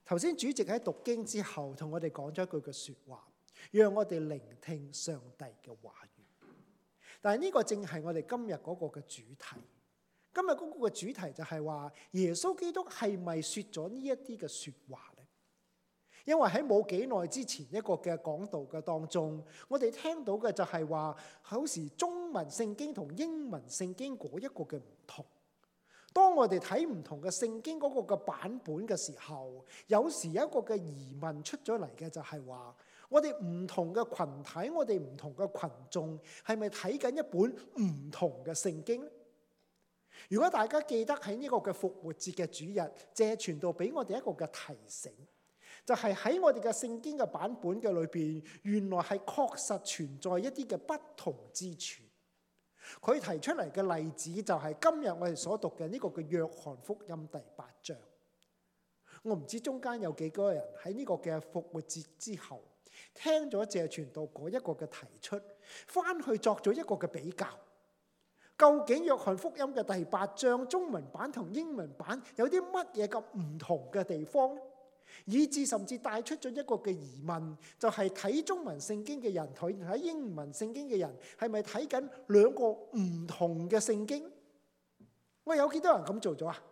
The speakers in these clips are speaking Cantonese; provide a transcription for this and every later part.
頭先主席喺讀經之後，同我哋講咗一句嘅說話，讓我哋聆聽上帝嘅話語。但係呢個正係我哋今日嗰個嘅主題。今日嗰個嘅主題就係話，耶穌基督係咪說咗呢一啲嘅說話呢？因為喺冇幾耐之前一個嘅講道嘅當中，我哋聽到嘅就係話，好似中文聖經同英文聖經嗰一個嘅唔同。當我哋睇唔同嘅聖經嗰個嘅版本嘅時候，有時有一個嘅疑問出咗嚟嘅就係話，我哋唔同嘅群體，我哋唔同嘅群眾，係咪睇緊一本唔同嘅聖經呢？如果大家記得喺呢個嘅復活節嘅主日，借傳道俾我哋一個嘅提醒，就係喺我哋嘅聖經嘅版本嘅裏邊，原來係確實存在一啲嘅不同之處。佢提出嚟嘅例子就係今日我哋所讀嘅呢個嘅約翰福音第8章。我唔知中間有幾個人喺呢個嘅復活節之後聽咗謝傳道嗰一個嘅提出，翻去作咗一個嘅比較。究竟約翰福音嘅第8章中文版同英文版有啲乜嘢咁唔同嘅地方呢？以至甚至帶出咗一個嘅疑問，就係睇中文聖經嘅人同睇英文聖經嘅人係咪睇緊兩個唔同嘅聖經？喂，有幾多人咁做咗啊？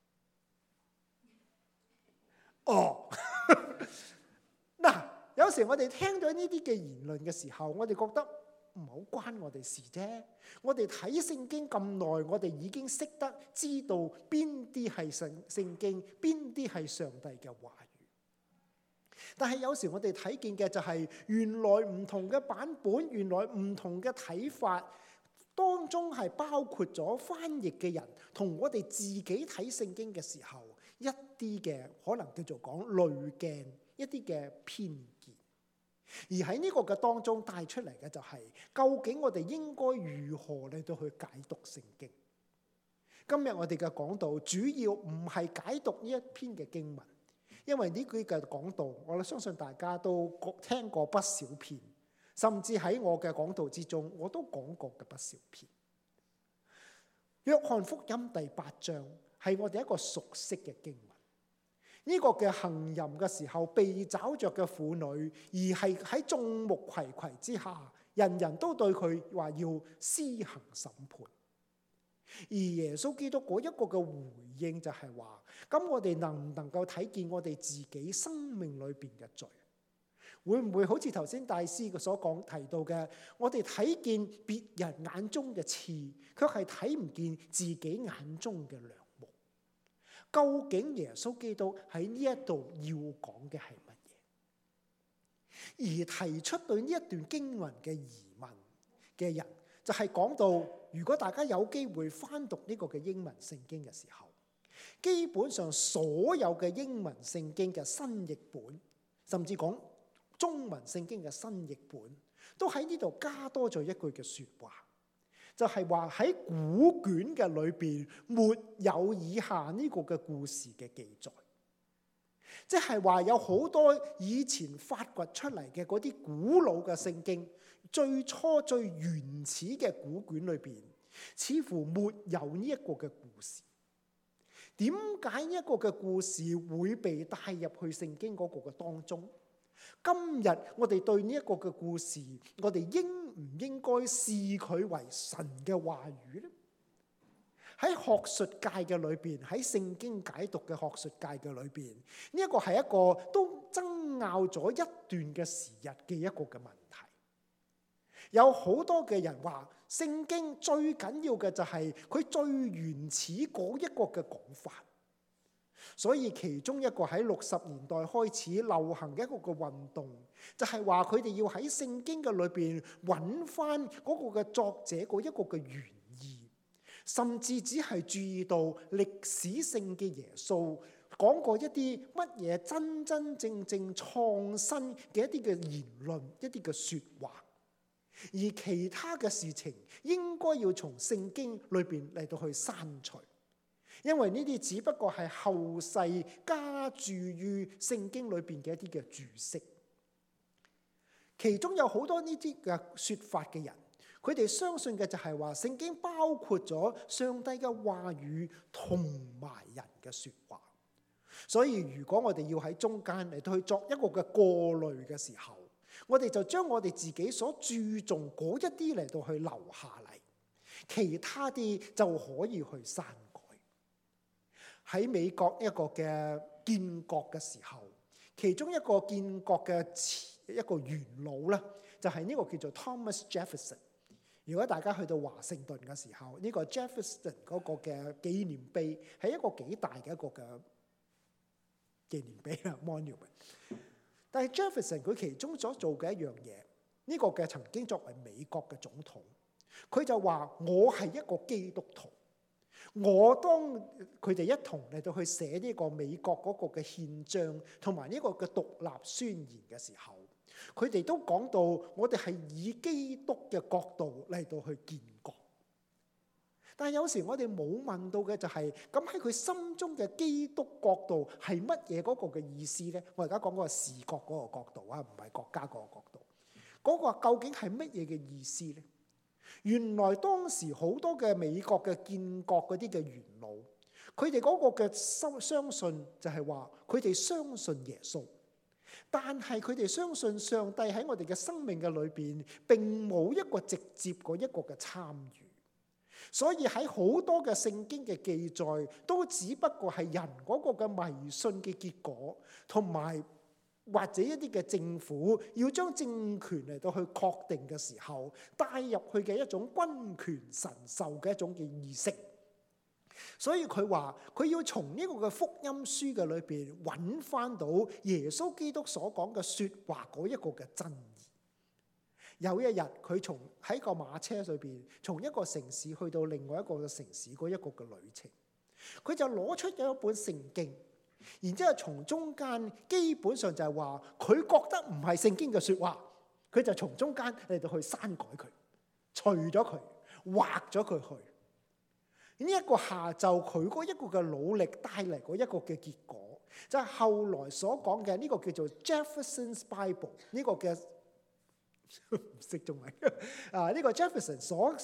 哦，嗱，有時我哋聽到呢啲嘅言論嘅時候，我哋覺得唔好關我哋事啫。我哋睇聖經咁耐，我哋已經識得知道邊啲係聖經，邊啲係上帝嘅話語。但係有時我哋睇見嘅就係原來唔同嘅版本，原來唔同嘅睇法當中係包括咗翻譯嘅人同我哋自己睇聖經嘅時候一啲嘅可能叫做講濾鏡，一啲嘅偏見。而喺呢個嘅當中帶出嚟嘅就係，究竟我哋應該如何嚟到去解讀聖經？今日我哋嘅講道主要唔係解讀呢一篇嘅經文，因為呢句嘅講道，我相信大家都聽過不少遍，甚至喺我嘅講道之中，我都講過嘅不少遍。約翰福音第8章係我哋一個熟悉嘅經文。呢個嘅行淫嘅時候被找着嘅婦女，而係喺眾目睽睽之下，人人都對佢話要施行審判。而耶穌基督嗰一個嘅回應就係話，咁我哋能唔能夠睇見我哋自己生命裏邊嘅罪？會唔會好似頭先大師所講提到嘅，我哋睇見別人眼中嘅刺，卻係睇唔見自己眼中嘅梁？究竟耶穌基督喺呢一度要講嘅係乜嘢？而提出對呢一段經文嘅疑問嘅人，就係講到，如果大家有機會翻讀呢個嘅英文聖經嘅時候，基本上所有嘅英文聖經嘅新譯本，甚至講中文聖經嘅新譯本，都喺呢度加多咗一句嘅說話。就係話喺古卷嘅裏邊沒有以下呢個嘅故事嘅記載，即係話有好多以前發掘出嚟嘅嗰啲古老嘅聖經，最初最原始嘅古卷裏邊，似乎沒有呢一個嘅故事。點解呢一個嘅故事會被帶入去聖經嗰個嘅當中？今日我哋對呢一個嘅故事，我哋應唔應該視佢為神嘅話語呢？喺學術界嘅裏邊，喺聖經解讀嘅學術界嘅裏邊，呢一個係一個都爭拗咗一段嘅時日嘅一個嘅問題。有好多嘅人話，聖經最緊要嘅就係佢最原始嗰一個嘅講法。所以其中一個喺60年代開始流行嘅一個嘅運動，就係話佢哋要喺聖經嘅裏邊揾翻嗰個嘅作者嗰一個嘅原意，甚至只係注意到歷史性嘅耶穌講過一啲乜嘢真真正正創新嘅一啲嘅言論，一啲嘅說話，而其他嘅事情應該要從聖經裏邊嚟到去刪除。因為呢啲只不過係後世加注於聖經裏邊嘅一啲嘅注釋，其中有好多呢啲嘅說法嘅人，佢哋相信嘅就係話聖經包括咗上帝嘅話語同埋人嘅說話， 所以如果我哋要喺中間嚟到去作一個嘅過濾嘅時候，我哋就將我哋自己所注重嗰一啲嚟到去留下嚟，其他啲就可以去刪改。喺美國一個嘅建國嘅時候，其中一個建國嘅一個元老咧，就係呢個叫做 Thomas Jefferson。如果大家去到華盛頓嘅時候，呢個 Jefferson 嗰個嘅紀念碑係一個幾大嘅一個嘅紀念碑啊 monument。但係 Jefferson 佢其中所做嘅一樣嘢，呢個嘅曾經作為美國嘅總統，佢就話我係一個基督徒。我當佢哋一同嚟到去寫呢個美國嗰個嘅憲章同埋呢個嘅獨立宣言嘅時候，佢哋都講到我哋係以基督嘅角度嚟到去建國。但係有時我哋冇問到嘅就係，咁喺佢心中嘅基督角度係乜嘢嗰個嘅意思呢？我而家講嗰個視覺嗰個角度啊，唔係國家嗰個角度。嗰個究竟係乜嘢嘅意思呢？原來當時好多嘅美國嘅建國嗰啲嘅元老，佢哋嗰個嘅相信就係話，佢哋相信耶穌，但係佢哋相信上帝喺我哋嘅生命嘅裏邊並冇一個直接嗰一個嘅參與，所以喺好多嘅聖經嘅記載都只不過係人嗰個嘅迷信嘅結果，同埋或者一啲嘅政府要將政權嚟到去確定嘅時候，帶入去嘅一種君權神授嘅一種嘅意識。所以佢話佢要從呢個嘅福音書嘅裏邊揾翻到耶穌基督所講嘅說話嗰一個嘅真義。有一日佢從喺個馬車裏邊，從一個城市去到另外一個嘅城市嗰一個嘅旅程，佢就攞出咗一本聖經。然之後從中間基本上就係話佢覺得唔係聖經嘅說話，佢就從中間嚟到去刪改佢，除咗佢，劃咗佢去。呢一個下晝佢嗰一個嘅努力帶嚟嗰一個嘅結果，就係後來所講嘅呢個叫做 Jefferson's Bible 呢個嘅唔識中文啊，呢個 Jefferson 所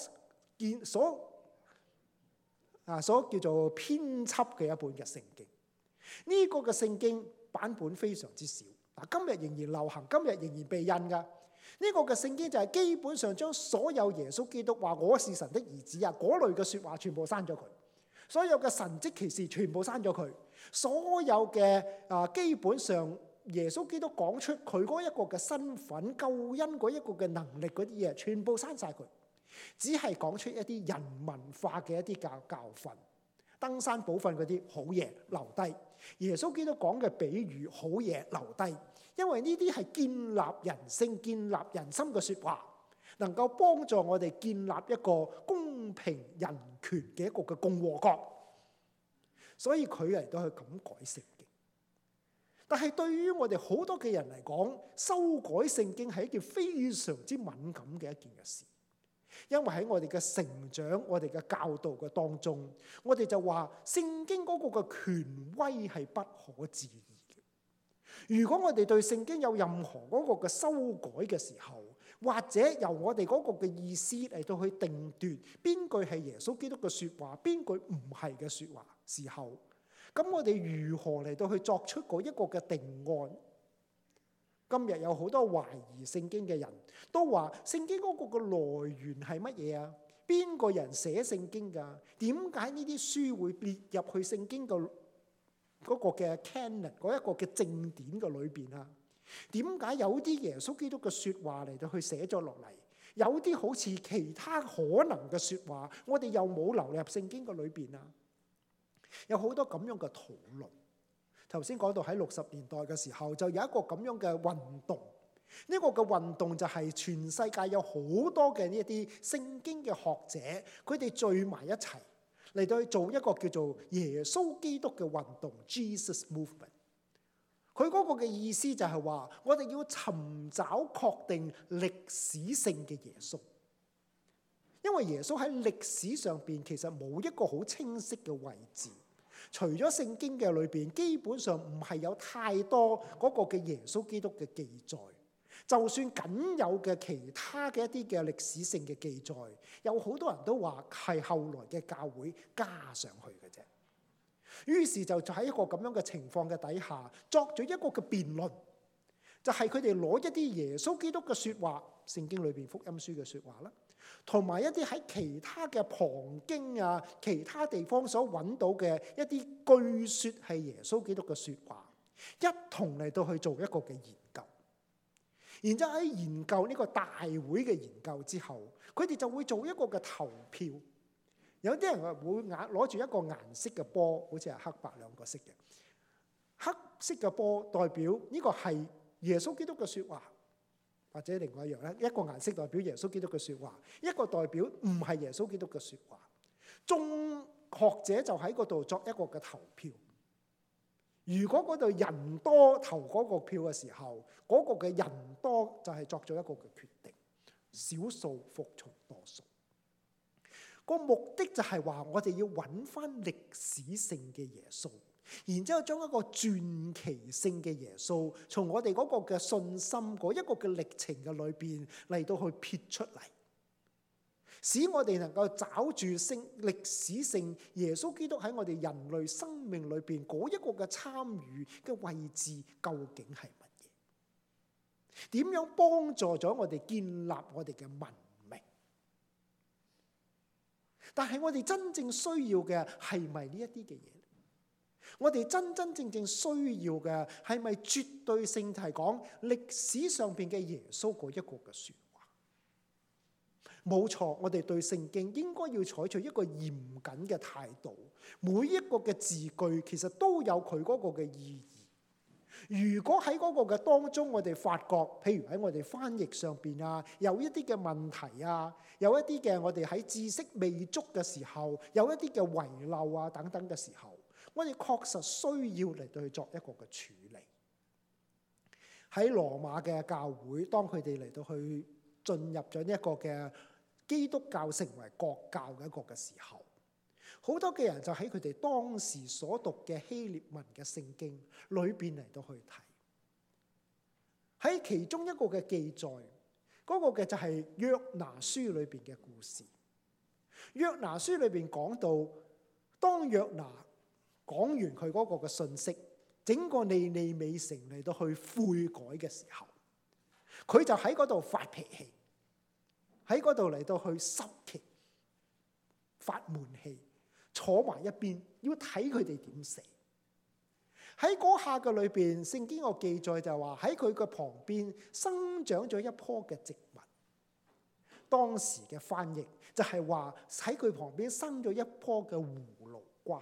叫做編輯嘅一本嘅聖經。呢個嘅聖經版本非常之少，今日仍然流行，今日仍然被印噶。呢個嘅聖經就係基本上將所有耶穌基督話我是神的兒子啊嗰類嘅說話全部刪咗佢，所有嘅神蹟奇事全部刪咗佢，所有嘅基本上耶穌基督講出佢嗰一個嘅身份、救恩嗰一個嘅能力嗰啲嘢，全部刪晒佢，只係講出一啲人文化嘅一啲教訓。登山寶訓嗰啲好嘢留低，耶穌基督講嘅比喻好嘢留低，因為呢啲係建立人性、建立人心嘅說話，能夠幫助我哋建立一個公平人權嘅一個嘅共和國。所以佢嚟到去咁改聖經。但係對於我哋好多嘅人嚟講，修改聖經係一件非常之敏感嘅一件嘅事。因為喺我哋嘅成長、我哋嘅教導嘅當中，我哋就話聖經嗰個嘅權威係不可置疑嘅。如果我哋對聖經有任何嗰個嘅修改嘅時候，或者由我哋嗰個嘅意思嚟到去定奪邊句係耶穌基督嘅說話，邊句唔係嘅說話時候，咁我哋如何嚟到去作出嗰一個嘅定案？今日有好多懷疑聖經嘅人都話聖經嗰個嘅來源係乜嘢啊？邊個人寫聖經噶？點解呢啲書會列入去聖經嘅嗰個嘅 canon 嗰一個嘅正典嘅裏邊啊？點解有啲耶穌基督嘅說話嚟到去寫咗落嚟，有啲好似其他可能嘅說話，我哋又冇流入聖經嘅裏邊啊？有好多咁樣嘅討論。頭先講到喺60年代嘅時候，就有一個咁樣嘅運動。呢個嘅運動就係全世界有好多嘅呢一啲聖經嘅學者，佢哋聚埋一齊嚟到去做一個叫做耶穌基督嘅運動 （Jesus Movement）。佢嗰個嘅意思就係話，我哋要尋找確定歷史性嘅耶穌，因為耶穌喺歷史上邊其實冇一個好清晰嘅位置。除咗聖經嘅裏邊，基本上唔係有太多嗰個嘅耶穌基督嘅記載。就算僅有嘅其他嘅一啲嘅歷史性嘅記載，有好多人都話係後來嘅教會加上去嘅啫。 於是就喺一個咁樣嘅情況嘅底下，作咗一個嘅辯論，就係佢哋攞一啲耶穌基督嘅説話，聖經裏邊福音書嘅説話啦，同埋一啲喺其他嘅旁經啊、其他地方所揾到嘅一啲據說係耶穌基督嘅説話，一同嚟到去做一個嘅研究。然之後喺研究呢個大會嘅研究之後，佢哋就會做一個嘅投票。有啲人會攞住一個顏色嘅波，好似係黑白兩個色嘅。黑色嘅波代表呢個係耶穌基督嘅説話，或者另外一樣咧，一個顏色代表耶穌基督嘅説話，一個代表唔係耶穌基督嘅説話。眾學者就喺嗰度作一個嘅投票。如果嗰度人多投嗰個票嘅時候，嗰個嘅人多就係作咗一個嘅決定，少數服從多數。個目的就係話我哋要揾翻歷史性嘅耶穌，然之後將一個傳奇性嘅耶穌，從我哋嗰個嘅信心嗰一個嘅歷程嘅裏邊嚟到去撇出嚟，使我哋能夠找住歷史性耶穌基督喺我哋人類生命裏邊嗰一個嘅參與嘅位置究竟係乜嘢？點樣幫助咗我哋建立我哋嘅文明？但係我哋真正需要嘅係咪呢一啲嘅嘢？我哋真真正正需要嘅係咪絕對性係講歷史上邊嘅耶穌嗰一個嘅説話？冇錯，我哋對聖經應該要採取一個嚴謹嘅態度，每一個嘅字句其實都有佢嗰個嘅意義。如果喺嗰個嘅當中，我哋發覺，譬如喺我哋翻譯上邊啊，有一啲嘅問題啊，有一啲嘅我哋喺知識未足嘅時候，有一啲嘅遺漏啊等等嘅時候，我哋確實需要嚟到去作一個嘅處理。喺羅馬嘅教會，當佢哋嚟到去進入咗呢一個嘅基督教成為國教嘅一個嘅時候，好多嘅人就喺佢哋當時所讀嘅希臘文嘅聖經裏邊嚟到去睇，喺其中一個嘅記載，嗰個嘅就係約拿書裏邊嘅故事。約拿書裏邊講到，當約拿講完佢嗰個嘅信息，整個尼尼微城嚟到去悔改嘅時候，佢就喺嗰度發脾氣，喺嗰度嚟到去失氣、發悶氣。坐埋一邊，要睇佢哋點死。喺嗰下嘅裏邊，聖經個記載就話喺佢嘅旁邊生長咗一棵嘅植物。當時嘅翻譯就係話喺佢旁邊生咗一棵嘅葫蘆瓜。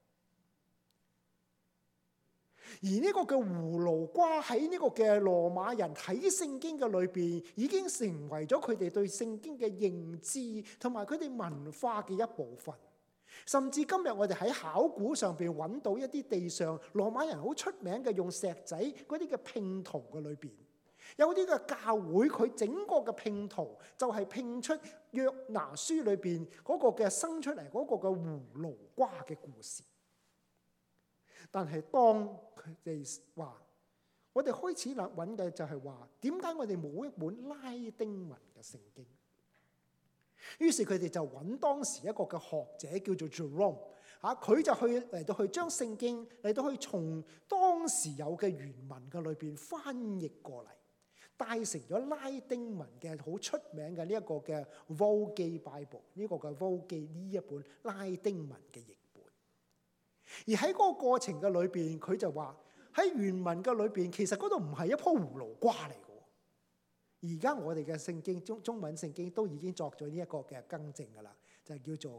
而呢個嘅葫蘆瓜喺呢個嘅羅馬人睇聖經嘅裏邊，已經成為咗佢哋對聖經嘅認知同埋佢哋文化嘅一部分。甚至今日我哋喺考古上邊揾到一啲地上羅馬人好出名嘅用石仔嗰啲嘅拼圖嘅裏邊，有啲嘅教會佢整個嘅拼圖就係拼出約拿書裏邊嗰個嘅生出嚟嗰個嘅葫蘆瓜嘅故事。但係當佢哋話，我哋開始揾嘅就係話，點解我哋冇一本拉丁文嘅聖經？於是佢哋就揾當時一個嘅學者叫做 Jerome， 佢就嚟到去將聖經嚟到去從當時有嘅原文嘅裏邊翻譯過嚟，帶成咗拉丁文嘅好出名嘅呢一個嘅 Vulgate Bible， 呢個嘅 Vulgate 呢一本拉丁文嘅譯本。而喺嗰個過程嘅裏邊，佢就話喺原文嘅裏邊，其實嗰度唔係一棵葫蘆瓜嚟。而家我哋嘅聖經中文聖經都已經作咗呢一個嘅更正㗎啦，就係叫做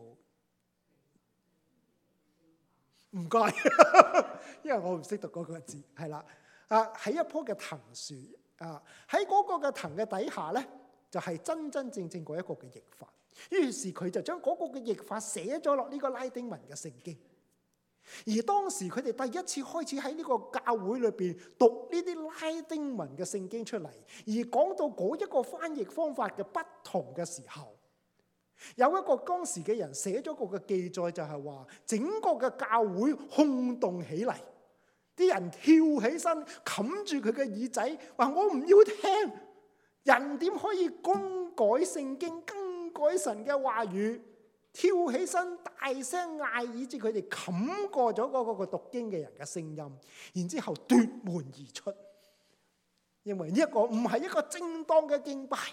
唔該，因為我唔識讀嗰個字，係啦，喺一棵嘅藤樹喺嗰個嘅藤嘅底下咧，就係真真正正嗰一個嘅譯法。於是佢就將嗰個嘅譯法寫咗落呢個拉丁文嘅聖經。而當時佢哋第一次開始喺呢個教會裏邊讀呢啲拉丁文嘅聖經出嚟，而講到嗰一個翻譯方法嘅不同嘅時候，有一個當時嘅人寫咗個嘅記載，就係話整個嘅教會轟動起嚟，啲人跳起身冚住佢嘅耳仔，話我唔要聽，人點可以更改聖經、更改神嘅話語？ 跳起身大聲嗌，以致佢哋冚過咗嗰個讀經嘅人嘅聲音，然之後奪門而出，因為呢一個唔係一個正當嘅敬拜。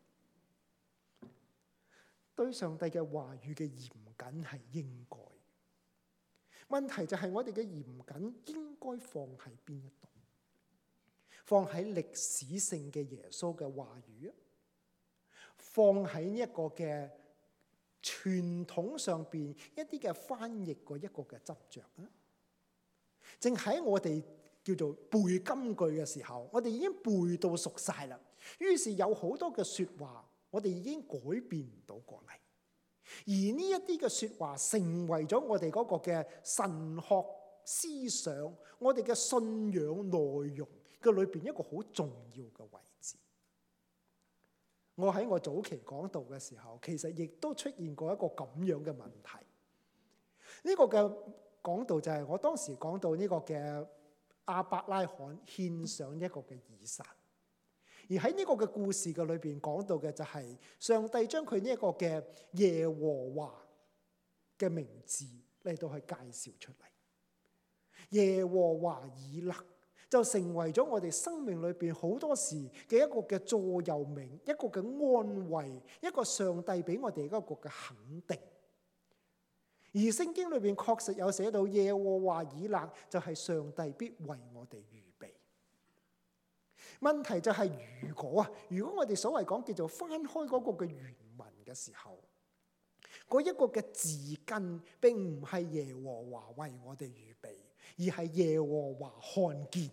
對上帝嘅話語嘅嚴謹係應該，問題就係我哋嘅嚴謹應該放喺邊一度？放喺歷史性嘅耶穌嘅話語啊，放喺呢一個嘅傳統上邊一啲嘅翻譯嗰一個嘅執着啊，正喺我哋叫做背金句嘅時候，我哋已經背到熟晒啦。於是有好多嘅說話，我哋已經改變唔到過嚟。而呢一啲嘅說話，成為咗我哋嗰個嘅神學思想，我哋嘅信仰內容嘅裏邊一個好重要嘅位置。我喺我早期講道嘅時候，其實亦都出現過一個咁樣嘅問題。呢個嘅講道就係我當時講到呢個嘅亞伯拉罕獻上一個嘅以撒。而喺呢個嘅故事嘅裏邊講到嘅就係上帝將佢呢一個嘅耶和華嘅名字嚟到去介紹出嚟。耶和華以勒就成為咗我哋生命裏邊好多時嘅一個嘅座右銘，一個嘅安慰，一個上帝俾我哋一個嘅肯定。而聖經裏邊確實有寫到耶和華以勒就係上帝必為我哋預備。問題就係如果我哋所謂講叫做翻開嗰個嘅原文嘅時候，嗰一個嘅字根並唔係耶和華為我哋預備，而係耶和華看見。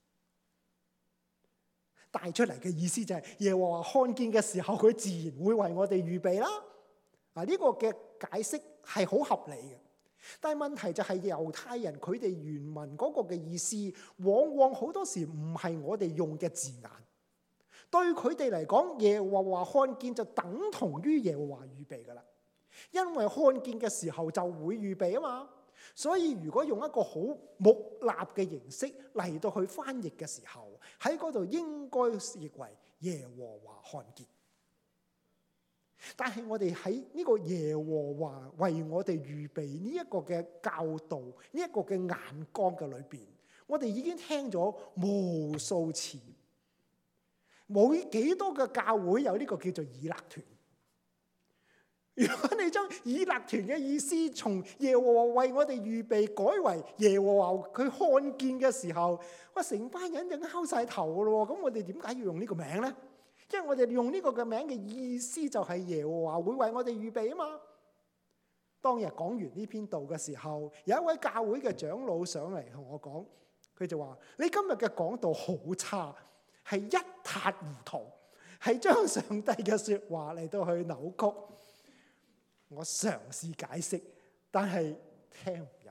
帶出嚟嘅意思就係耶和華看見嘅時候，佢自然會為我哋預備啦。呢個嘅解釋係好合理嘅。但係問題就係猶太人佢哋原文嗰個嘅意思，往往好多時唔係我哋用嘅字眼。對佢哋嚟講，耶和華看見就等同於耶和華預備噶啦。因為看見嘅時候就會預備啊嘛。所以如果用一個好木訥嘅形式嚟到去翻譯嘅時候，喺嗰度應該譯為耶和華看見。但係我哋喺呢個耶和華為我哋預備呢一個嘅教導，呢一個嘅眼光嘅裏邊，我哋已經聽咗無數次，冇幾多個教會有呢個叫做以勒團。如果你將以勒團嘅意思從耶和華為我哋預備改為耶和華佢看見嘅時候，哇！成班人就敲晒頭噶咯。咁我哋點解要用呢個名呢？因為我哋用呢個嘅名嘅意思就係耶和華會為我哋預備啊嘛。當日講完呢篇道嘅時候，有一位教會嘅長老上嚟同我講，佢就話：你今日嘅講道好差，係一塌糊塗，係將上帝嘅說話嚟到去扭曲。我嘗試解釋，但係聽唔入。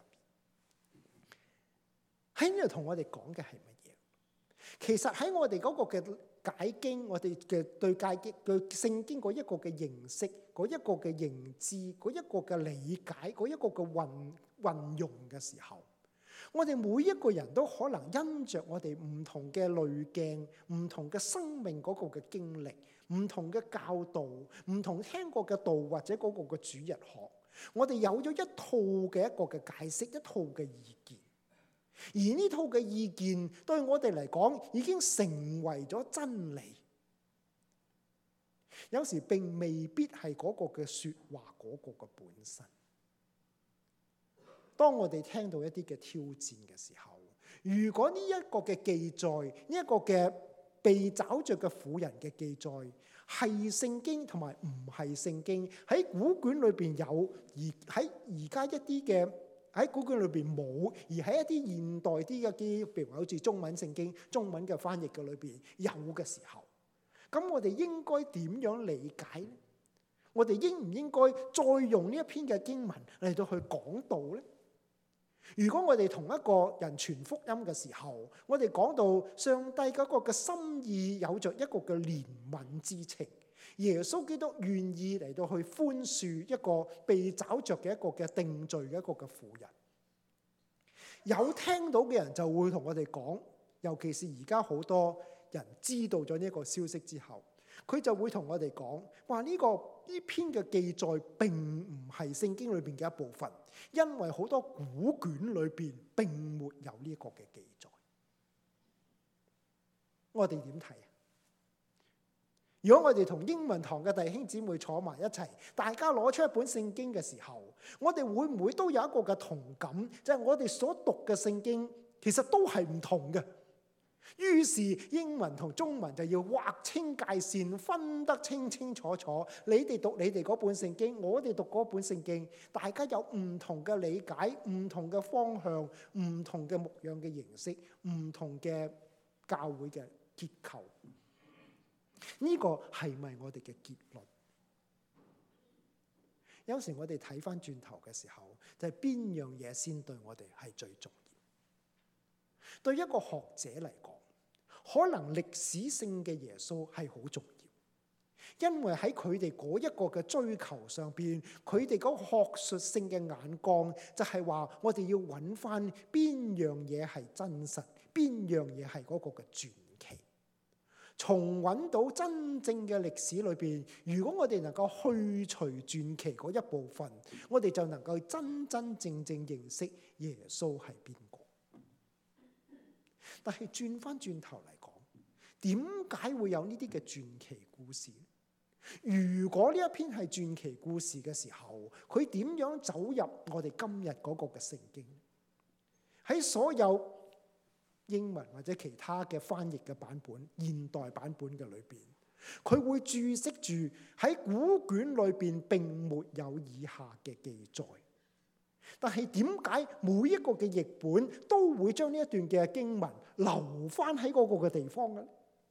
喺呢度同我哋講嘅係乜嘢？其實喺我哋嗰個嘅解經，我哋嘅對解經、對聖經嗰一個嘅認識、嗰一個嘅認知、嗰一個嘅理解、嗰一個嘅運用嘅時候，我哋每一個人都可能因着我哋唔同嘅濾鏡、唔同嘅生命嗰個嘅經歷、唔同嘅教導、唔同聽過嘅道或者嗰個嘅主日學，我哋有咗一套嘅一個嘅解釋，一套嘅意見。而呢套嘅意見對我哋嚟講已經成為咗真理，有時並未必係嗰個嘅說話嗰個嘅本身。當我哋聽到一啲嘅挑戰嘅時候，如果呢一個嘅記載，呢一個嘅被找着嘅婦人嘅記載係聖經同埋唔係聖經，喺古卷裏邊有，而喺而家一啲嘅喺古卷裏邊冇，而喺一啲現代啲嘅機，譬如好似中文聖經、中文嘅翻譯嘅裏邊有嘅時候，咁我哋應該點樣理解呢？我哋應唔應該再用呢一篇嘅經文嚟到去講道呢？如果我哋同一個人傳福音嘅時候，我哋講到上帝嗰個嘅心意有着一個嘅憐憫之情，耶穌基督願意嚟到去寬恕一個被找着嘅一個嘅定罪嘅一個嘅婦人。有聽到嘅人就會同我哋講，尤其是而家好多人知道咗呢個消息之後， 佢就會同我哋講話呢篇嘅記載並唔係聖經裏邊嘅一部分，因為好多古卷裏邊並沒有呢個嘅記載。我哋點睇啊？如果我哋同英文堂嘅弟兄姊妹坐埋一齊，大家攞出一本聖經嘅時候，我哋會唔會都有一個嘅同感？就係我哋所讀嘅聖經其實都係唔同嘅。於是英文同中文就要劃清界線，分得清清楚楚。你哋讀你哋嗰本聖經，我哋讀嗰本聖經，大家有唔同嘅理解，唔同嘅方向，唔同嘅牧養嘅形式，唔同嘅教會嘅結構。呢個係咪我哋嘅結論？有時我哋睇翻轉頭嘅時候，就係邊樣嘢先對我哋係最重要？對一個學者嚟講，可能歷史性嘅耶穌係好重要，因為喺佢哋嗰一個嘅追求上邊，佢哋嗰個學術性嘅眼光就係話，我哋要揾翻邊樣嘢係真實，邊樣嘢係嗰個嘅傳奇。從揾到真正嘅歷史裏邊，如果我哋能夠去除傳奇嗰一部分，我哋就能夠真真正正認識耶穌係邊個。但係轉翻轉頭嚟講，點解會有呢啲嘅傳奇故事？如果呢一篇係傳奇故事嘅時候，佢點樣走入我哋今日嗰個嘅聖經？喺所有英文或者其他嘅翻譯嘅版本、現代版本嘅裏邊，佢會注釋住喺古卷裏邊並沒有以下嘅記載。但係點解每一個嘅譯本都會將呢一段嘅經文留翻喺嗰個嘅地方嘅？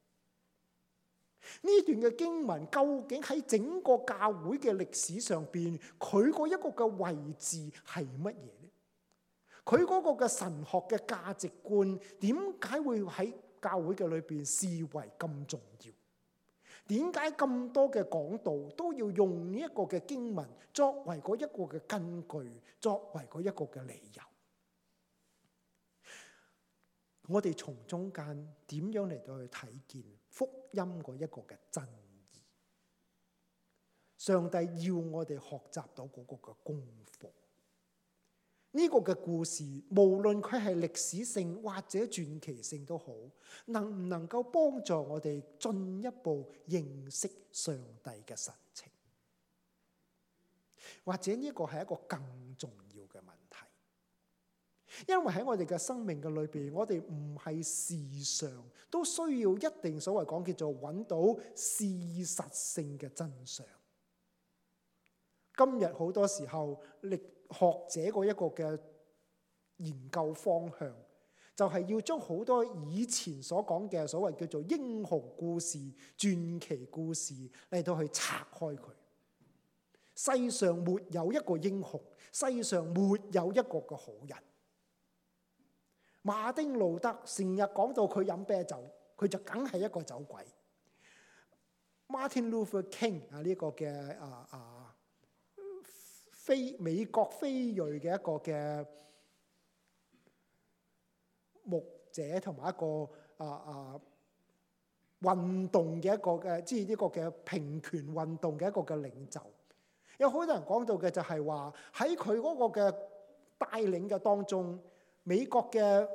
呢段嘅經文究竟喺整個教會嘅歷史上邊，佢嗰一個嘅位置係乜嘢呢？佢嗰個嘅神學嘅價值觀點解會喺教會嘅裏邊視為咁重要？點解咁多嘅講道都要用呢一個嘅經文作為嗰一個嘅根據，作為嗰一個嘅理由？我哋從中間點樣嚟到去睇見福音嗰一個嘅真義？上帝要我哋學習到嗰個嘅功課。呢個嘅故事，無論佢係歷史性或者傳奇性都好，能唔能夠幫助我哋進一步認識上帝嘅神情？或者呢個係一個更重要嘅問題，因為喺我哋嘅生命嘅裏邊，我哋唔係時常都需要一定所謂講叫做揾到事實性嘅真相。今日好多時候，學者嗰一個嘅研究方向，就係要將好多以前所講嘅所謂叫做英雄故事、傳奇故事嚟到去拆開佢。世上沒有一個英雄，世上沒有一個嘅好人。馬丁路德成日講到佢飲啤酒，佢就梗係一個酒鬼。Martin Luther King 呢個嘅美國非裔嘅一個嘅牧者，同埋一個運動嘅一個嘅，即係呢個嘅平權運動嘅一個嘅領袖。有好多人講到嘅就係話，喺佢嗰個嘅帶領嘅當中，美國嘅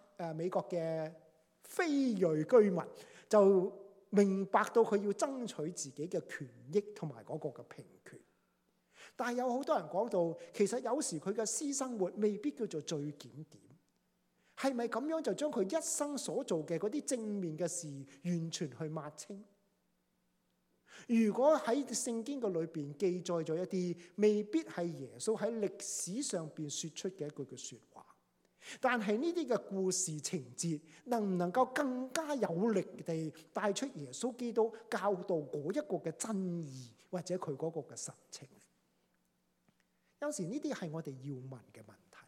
非裔居民就明白到佢要爭取自己嘅權益同埋嗰個嘅平權。但係有好多人講到，其實有時佢嘅私生活未必叫做最檢點，係咪咁樣就將佢一生所做嘅嗰啲正面嘅事完全去抹清？如果喺聖經嘅裏邊記載咗一啲未必係耶穌喺歷史上邊說出嘅一句嘅說話，但係呢啲嘅故事情節能唔能夠更加有力地帶出耶穌基督教導嗰一個嘅真義，或者佢嗰個嘅神情？有時呢啲係我哋要問嘅問題，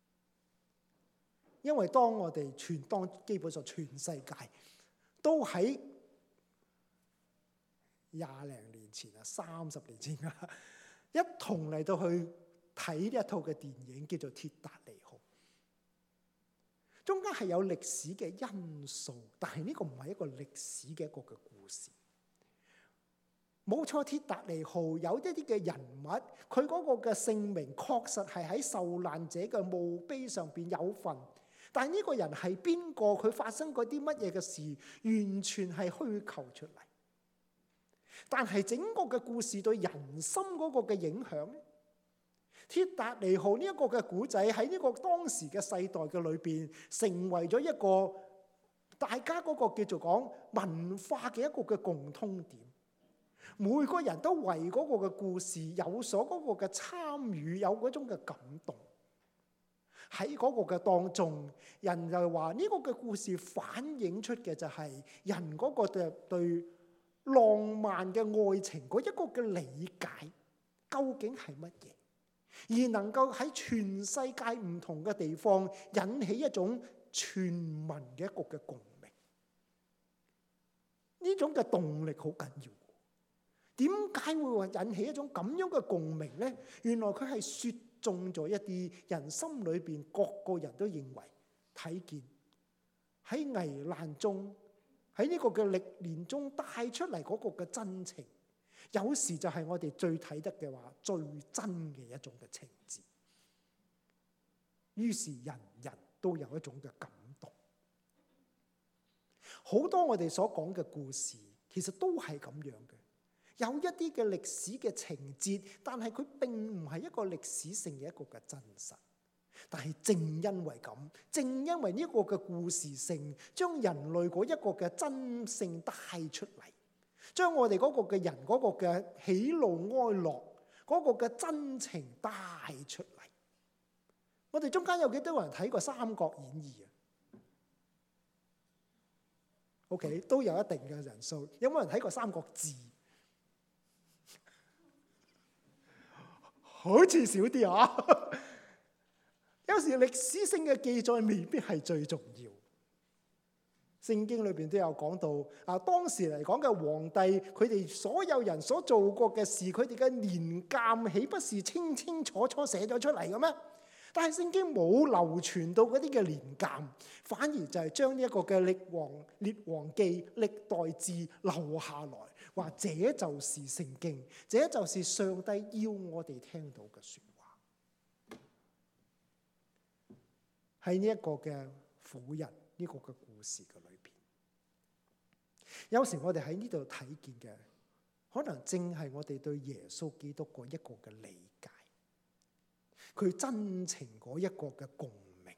因為當我哋基本上全世界都喺20零年前30年前一同嚟到去睇呢一套嘅電影叫做《鐵達尼號》，中間係有歷史嘅因素，但係呢個唔係一個歷史嘅一個嘅故事。 冇錯，鐵達尼號有一啲嘅人物，佢嗰個嘅姓名確實係喺受難者嘅墓碑上邊有份。但係呢個人係邊個？佢發生過啲乜嘢嘅事？完全係虛構出嚟。但係整個嘅故事對人心嗰個嘅影響咧，鐵達尼號呢一個嘅古仔喺呢個當時嘅世代嘅裏邊，成為咗一個大家嗰個叫做講文化嘅一個嘅共通點。每個人都為嗰個嘅故事有所嗰個嘅參與，有嗰種嘅感動。喺嗰個嘅當中，人就話呢個嘅故事反映出嘅就係人嗰個對浪漫嘅愛情嗰一個嘅理解究竟係乜嘢，而能夠喺全世界唔同嘅地方引起一種全民嘅一個嘅共鳴。呢種嘅動力好緊要。點解會話引起一種咁樣嘅共鳴呢？原來佢係說中咗一啲人心裏邊，各個人都認為睇見喺危難中，喺呢個嘅歷練中帶出嚟嗰個嘅真情，有時就係我哋最睇得嘅話最真嘅一種嘅情節。於是人人都有一種嘅感動。好多我哋所講嘅故事其實都係咁樣嘅。有一啲嘅歷史嘅情節，但係佢並唔係一個歷史性嘅一個嘅真實。但係正因為咁，正因為呢個嘅故事性，將人類嗰一個嘅真性帶出嚟，將我哋嗰個嘅人嗰個嘅喜怒哀樂嗰個嘅真情帶出嚟。我哋中間有幾多人睇過《三國演義》啊？OK， 都有一定嘅人數。有冇人睇過《三國志》？好似少啲啊！有時歷史性嘅記載未必係最重要。聖經裏邊都有講到，當時嚟講嘅皇帝，佢哋所有人所做過嘅事，佢哋嘅年鑑豈不是清清楚楚寫咗出嚟嘅咩？但係聖經冇流傳到嗰啲嘅年鑑，反而就係將呢一個嘅列王記、歷代志留下來，話這就是聖經，這就是上帝要我哋聽到嘅說話。喺呢一個嘅婦人呢個嘅故事嘅裏邊，有時我哋喺呢度睇見嘅，可能正係我哋對耶穌基督嗰一個嘅理解。佢真情嗰一個嘅共鳴，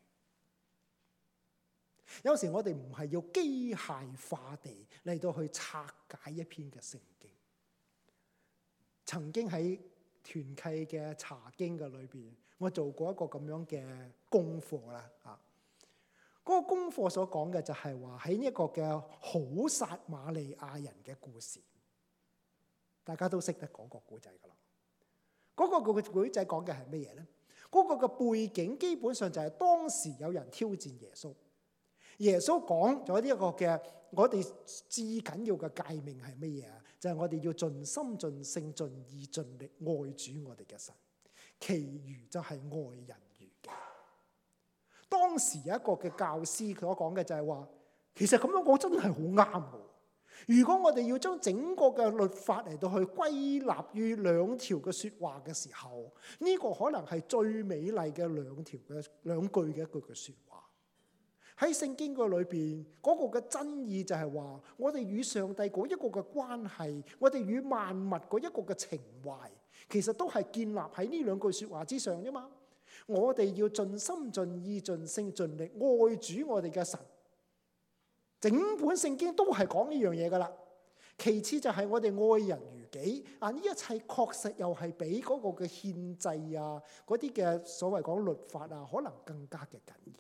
有時我哋唔係要機械化地嚟到去拆解一篇嘅聖經。曾經喺團契嘅查經嘅裏邊，我做過一個咁樣嘅功課啦。嗰個功課所講嘅就係話喺呢一個嘅好撒瑪利亞人嘅故事，大家都識得嗰個故仔噶啦。嗰個故仔講嘅係乜嘢咧？嗰個嘅背景基本上就係當時有人挑戰耶穌，耶穌講咗呢一個嘅我哋至緊要嘅誡命係乜嘢啊？就係我哋要盡心盡性盡意盡力愛主我哋嘅神，其餘就係愛人如己。當時有一個嘅教師所講嘅就係話，其實咁樣講真係好啱嘅。如果我哋要將整個嘅律法嚟到去歸納於兩條嘅說話嘅時候，呢個可能係最美麗嘅兩句嘅一句嘅說話。喺聖經嘅裏邊，嗰個嘅真意就係話，我哋與上帝嗰一個嘅關係，我哋與萬物嗰一個嘅情懷，其實都係建立喺呢兩句說話之上啫嘛。我哋要盡心盡意盡性盡力愛主我哋嘅神。整本聖經都係講呢樣嘢噶啦。其次就係我哋愛人如己。呢一切確實又係比嗰個嘅獻祭啊，嗰啲嘅所謂講律法啊，可能更加嘅緊要。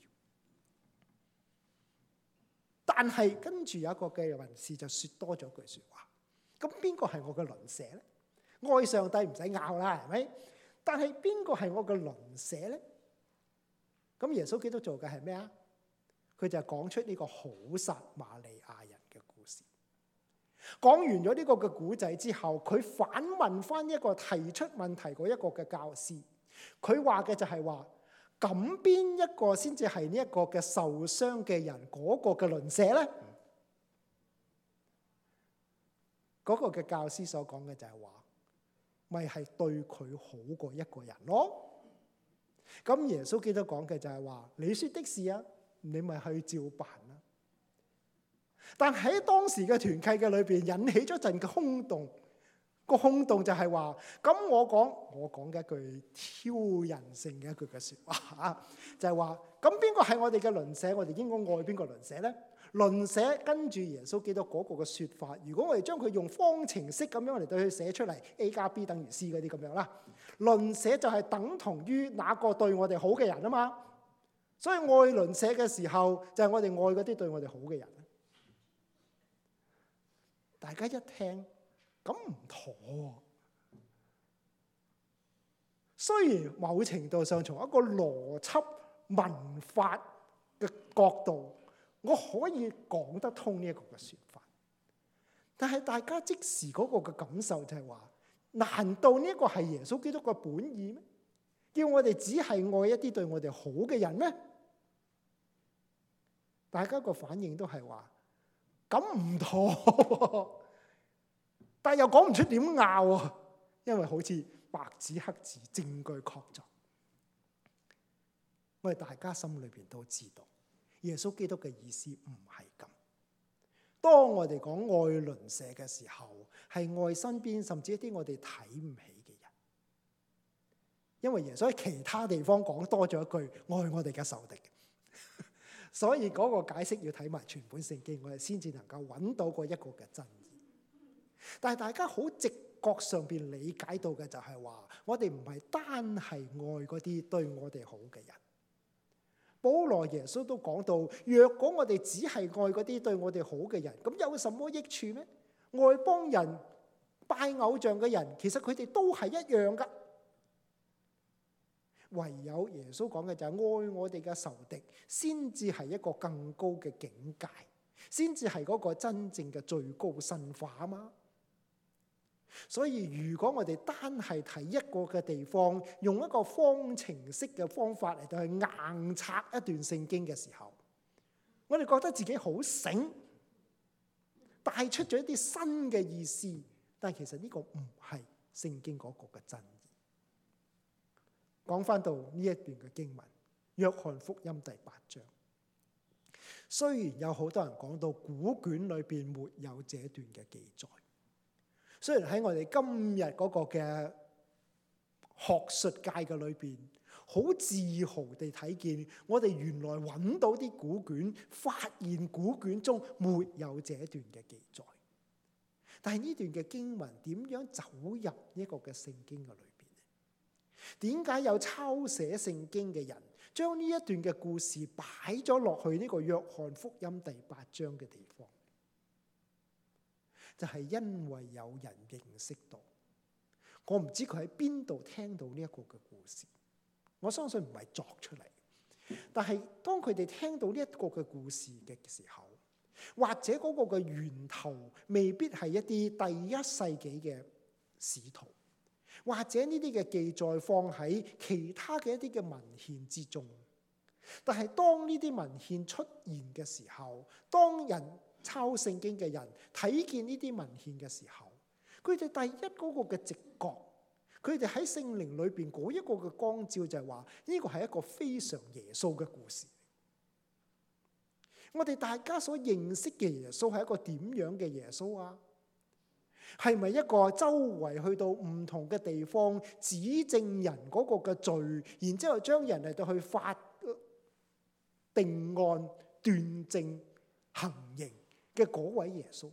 但係跟住有一個嘅文士就說多咗句說話。咁邊個係我嘅鄰舍咧？愛上帝唔使拗啦，係咪？但係邊個係我嘅鄰舍咧？咁耶穌基督做嘅係咩啊？佢就講出呢個好撒瑪利亞人嘅故事。講完咗呢個嘅古仔之後，佢反問翻一個提出問題嗰一個嘅教師。佢話嘅就係話，咁邊一個先至係呢一個嘅受傷嘅人嗰個嘅鄰舍咧？ 嗰個嘅教師所講嘅就係話，咪係對佢好過一個人咯。咁耶穌基督講嘅就係話，你說的是啊，你咪去照辦啦。但喺當時嘅團契嘅裏邊引起咗陣嘅轟動。個轟動就係話，咁我講嘅一句挑人性嘅一句嘅説話就係話，咁邊個係我哋嘅鄰舍？我哋應該愛邊個鄰舍呢？鄰舍跟住耶穌基督嗰個嘅説法，如果我哋將佢用方程式咁樣嚟對佢寫出嚟 ，A 加 B 等於 C 嗰啲咁樣啦，鄰舍就係等同於那個對我哋好嘅人啊嘛。所以愛鄰舍嘅時候，就係我哋愛嗰啲對我哋好嘅人。大家一聽。咁唔妥喎。雖然某程度上從一個邏輯文法嘅角度，我可以講得通呢一個嘅説法，但係大家即時嗰個嘅感受就係話，難道呢一個係耶穌基督嘅本意咩？叫我哋只係愛一啲對我哋好嘅人咩？大家個反應都係話，咁唔妥。但又講唔出點拗啊，因為好似白紙黑字，證據確鑿。我哋大家心裏邊都知道，耶穌基督嘅意思唔係咁。當我哋講愛鄰舍嘅時候，係愛身邊甚至一啲我哋睇唔起嘅人。因為耶穌喺其他地方講多咗一句愛我哋嘅仇敵，所以嗰個解釋要睇埋全本聖經，我哋先至能夠揾到嗰一個嘅真義。但係大家好直覺上邊理解到嘅就係話，我哋唔係單係愛嗰啲對我哋好嘅人。保羅耶穌都講到，若果我哋只係愛嗰啲對我哋好嘅人，咁有什麼益處咩？外邦人拜偶像嘅人，其實佢哋都係一樣噶。唯有耶穌講嘅就係愛我哋嘅仇敵，先至係一個更高嘅境界，先至係嗰個真正嘅最高神化啊嘛。所以如果我哋單係睇一個嘅地方，用一個方程式嘅方法嚟到去硬拆一段聖經嘅時候，我哋覺得自己好醒，帶出咗一啲新嘅意思，但係其實呢個唔係聖經嗰個嘅真義。講翻到呢一段嘅經文，約翰福音第8章，雖然有好多人講到古卷裏邊沒有這段嘅記載。雖然喺我哋今日嗰個嘅學術界嘅裏邊，好自豪地睇見我哋原來揾到啲古卷，發現古卷中沒有這段嘅記載。但係呢段嘅經文點樣走入呢個嘅聖經嘅裏邊呢？點解有抄寫聖經嘅人將呢一段嘅故事擺咗落去呢個約翰福音第8章嘅地方？就係因為有人認識到，我唔知佢喺邊度聽到呢一個嘅故事，我相信唔係作出嚟。但係當佢哋聽到呢一個嘅故事嘅時候，或者嗰個嘅源頭未必係一啲第一世紀嘅使徒，或者呢啲嘅記載放喺其他嘅一啲嘅文獻之中。但係當呢啲文獻出現嘅時候，當人抄聖經嘅人睇見呢啲文獻嘅時候，佢哋第一嗰個嘅直覺，佢哋喺聖靈裏邊嗰一個嘅光照就係話，呢個係一個非常耶穌嘅故事。我哋大家所認識嘅耶穌係一個點樣嘅耶穌啊？係咪一個周圍去到唔同嘅地方指證人嗰個嘅罪，然之後將人嚟到去法定案斷正行刑嘅嗰位耶穌？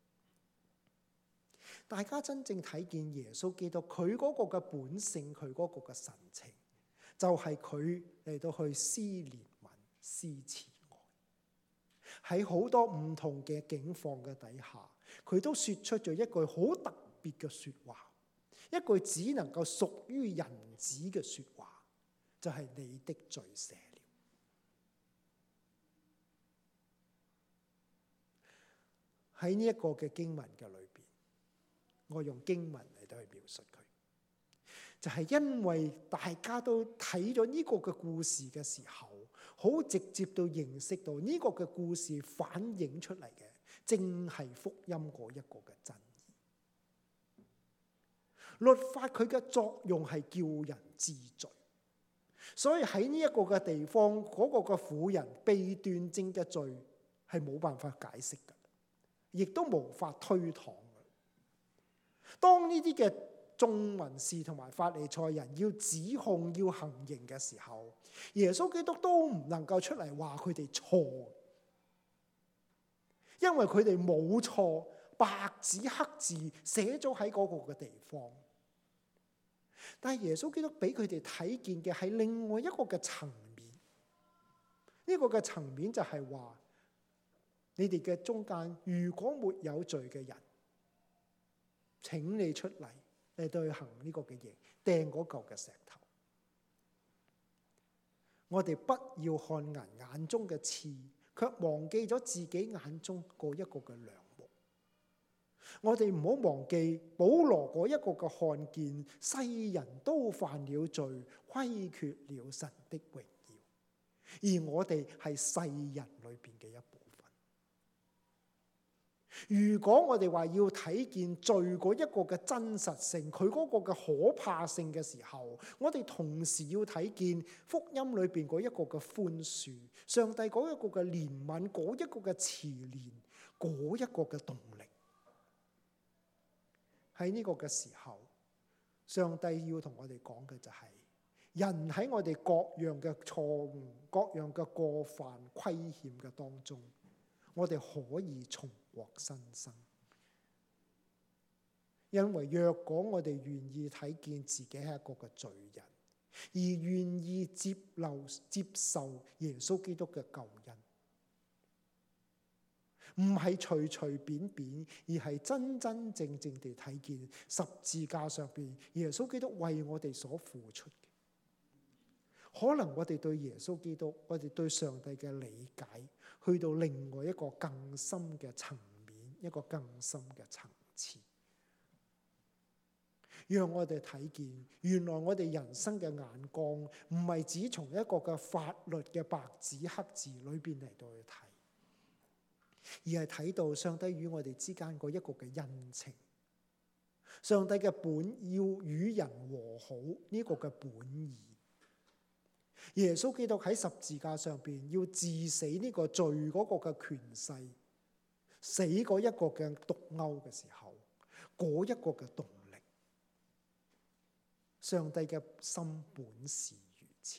大家真正睇見耶穌基督佢嗰個嘅本性，佢嗰個嘅神情，就係佢嚟到去施憐憫、施慈愛。喺好多唔同嘅境況嘅底下，佢都說出咗一句好特別嘅說話，一句只能夠屬於人子嘅說話，就係你的罪赦了。喺呢一個嘅經文嘅裏邊，我用經文嚟到去描述佢，就係因為大家都睇咗呢個嘅故事嘅時候，好直接到認識到呢個嘅故事反映出嚟嘅，正係福音嗰一個嘅真義。 律法佢嘅作用係叫人治罪。所以喺呢一個嘅地方，嗰個嘅婦人被斷正嘅罪係冇辦法解釋嘅，亦都無法推搪嘅。當呢啲嘅眾文士同埋法利賽人要指控、要行刑嘅時候，耶穌基督都唔能夠出嚟話佢哋錯，因為佢哋冇錯，白紙黑字寫咗喺嗰個嘅地方。但係耶穌基督俾佢哋睇見嘅係另外一個嘅層面，呢個嘅層面就係話，你哋嘅中間如果沒有罪嘅人，請你出嚟，你對佢行呢個嘅刑，掟嗰嚿嘅石頭。我哋不要看人眼中嘅刺，卻忘記咗自己眼中嗰一個嘅梁木。我哋唔好忘記保羅嗰一個嘅看見，世人都犯了罪，虧缺了神的榮耀，而我哋係世人裏邊嘅一部分。如果我哋話要睇見罪嗰一個嘅真實性，佢嗰個嘅可怕性嘅時候，我哋同時要睇見福音裏邊嗰一個嘅寬恕，上帝嗰一個嘅憐憫，嗰一個嘅慈憐，嗰一個嘅動力。喺呢個嘅時候，上帝要同我哋講嘅就係，人喺我哋各樣嘅錯誤、各樣嘅過犯、虧欠嘅當中，我哋可以重獲新生。因為若果我哋願意睇見自己係一個嘅罪人，而願意接受耶穌基督嘅救恩，唔係隨隨便便，而係真真正正地睇見十字架上邊耶穌基督為我哋所付出嘅。可能我哋對耶穌基督，我哋對上帝嘅理解，去到另外一個更深嘅層面，一個更深嘅層次，讓我哋睇見，原來我哋人生嘅眼光唔係只從一個嘅法律嘅白紙黑字裏邊嚟到去睇，而係睇到上帝與我哋之間嗰一個嘅恩情，上帝嘅本要與人和好呢個嘅本意。耶穌基督喺十字架上邊要治死呢個罪嗰個嘅權勢，死嗰一個嘅毒鈎嘅時候，嗰一個嘅動力，上帝嘅心本是如此。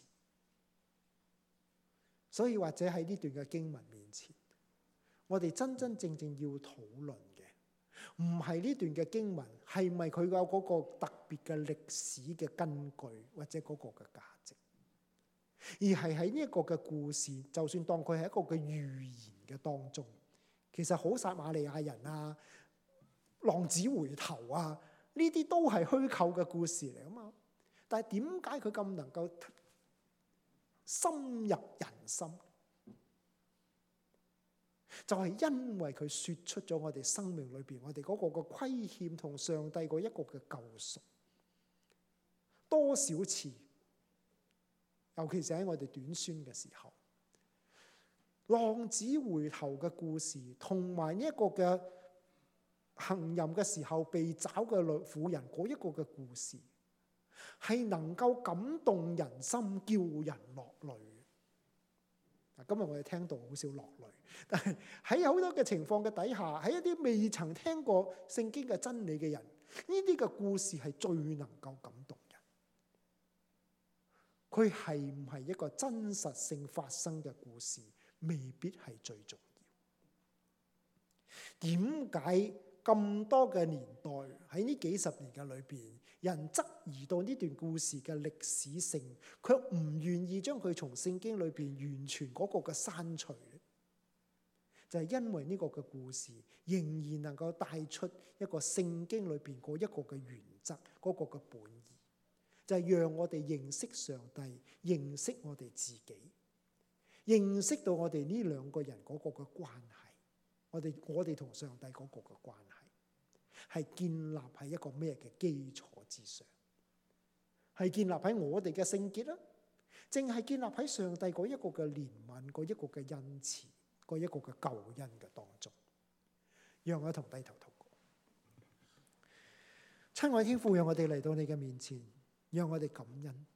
所以或者喺呢段嘅經文面前，我哋真真正正要討論嘅，唔係呢段嘅經文係咪佢有嗰個特別嘅歷史嘅根據或者嗰個嘅價值，而係喺呢一個嘅故事，就算當佢係一個嘅寓言嘅當中，其實好撒瑪利亞人啊、浪子回頭啊，呢啲都係虛構嘅故事嚟啊嘛。但係點解佢咁能夠深入人心？就係因為佢說出咗我哋生命裏邊我哋嗰個嘅虧欠同上帝嗰一個嘅救贖。多少次，尤其是喺我哋短宣嘅時候，浪子回頭嘅故事，同埋呢一個嘅行淫嘅時候被抓嘅婦人嗰一個嘅故事，係能夠感動人心，叫人落淚。今日我哋聽到好少落淚，但係喺好多嘅情況嘅底下，喺一啲未曾聽過聖經嘅真理嘅人，呢啲嘅故事係最能夠感動人。佢係唔係一個真實性發生嘅故事，未必係最重要。點解咁多嘅年代喺呢幾十年嘅裏邊，人質疑到呢段故事嘅歷史性，卻唔願意將佢從聖經裏邊完全嗰個嘅刪除？就係因為呢個嘅故事仍然能夠帶出一個聖經裏邊嗰一個嘅原則，嗰個嘅本意，就係讓我哋認識上帝，認識我哋自己，認識到我哋呢兩個人嗰個嘅關係，我哋同上帝嗰個嘅關係係建立喺一個咩嘅基礎之上？係建立喺我哋嘅聖潔啦，淨係建立喺上帝嗰一個嘅憐憫，嗰一個嘅恩慈，嗰一個嘅救恩嘅當中。讓我同低頭禱告。 親愛天父，讓我哋嚟到你嘅面前，讓我哋感恩。